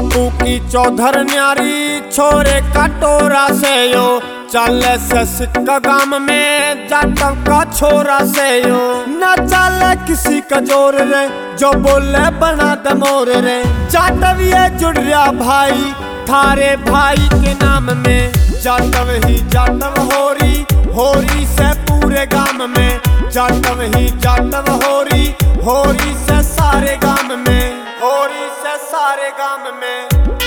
बापू की चौधर न्यारी छोरे कटोरा से यो चले से सिक्का गाम में जाटव का छोरा से यो न चले किसी का जोर रे जो बोले बना दे मोर रे जाटव ये जुड़ रहा भाई थारे भाई के नाम में जाटव ही जाटव होरी से पूरे गाम में जाटव ही जाटव होरी से सारे गाम में होरी से सारे गाम में।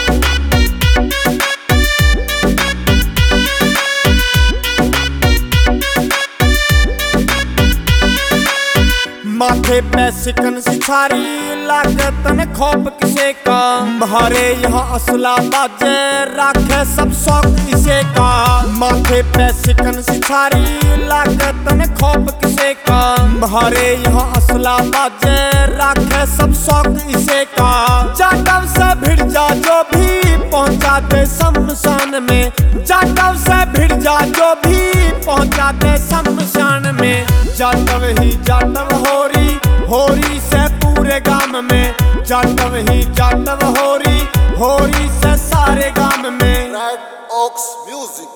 माथे पे सिकन सिछारी लागे तन खोप किसे का भरे यहाँ असला बाजे राखे सब शौक इसे का माथे पे सिकन सिछारी लागे तन खोप किसे का भरे यहाँ असला बाजे राखे सब शौक इसे का जाटव से भिड़ जा जो भी पहुंचा दे शमशान में जाटव से भिड़ जा जो भी पहुंचा दे शमशान में जाटव ही जाटव होरी से पूरे गाम में जाटव ही जाटव होरी से सारे गाम में। Red Ox music.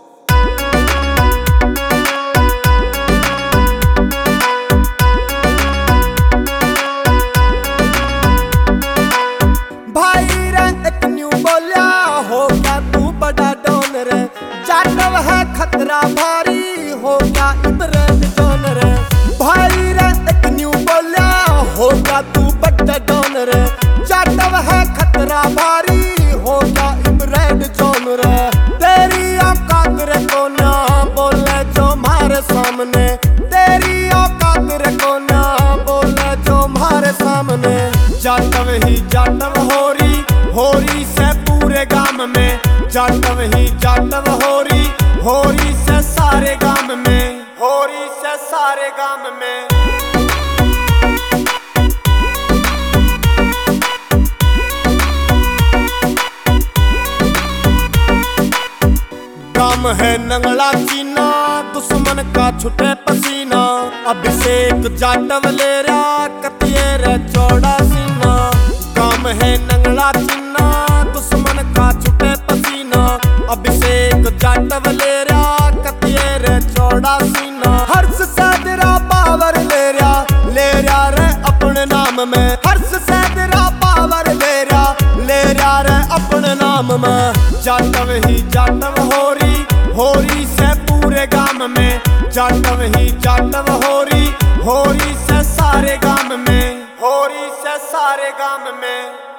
भाई रे एक न्यू बोलिया होगा तू बड़ा डॉन रे जाटव है खतरा भारी होगा इब्राहिम जॉन रे भाई रे एक न्यू बोलिया होगा तू बड़ा डॉन रे जाटव है खतरा भारी होगा इब्राहिम जॉन रे तेरी औकात रे को ना बोले जो मारे सामने तेरी औकात रे को ना बोले जो मारे सामने जाटव ही जाटव होरी से पूरे गाम में जाटव ही जाटव होरी से सारे गाम में होरी से सारे गाम में। गाम है नंगला चीना दुश्मन का छुटे पसीना अभिषेक जाटव ले रहा कतिये रे चौड़ा सीना गाम है नंगला चीना दुश्मन का छुटे पसीना अभिषेक जाटव ले रहा कतिये रे चौड़ा सीना हर्ष सैदरा पावर ले रहा रे अपने नाम में हर्ष सैदरा पावर ले रहा रे अपने नाम में जाटव ही जाटव होरी से पूरे गाम में जाटव ही जाटव होरी से सारे गाम में होरी से सारे गाम में।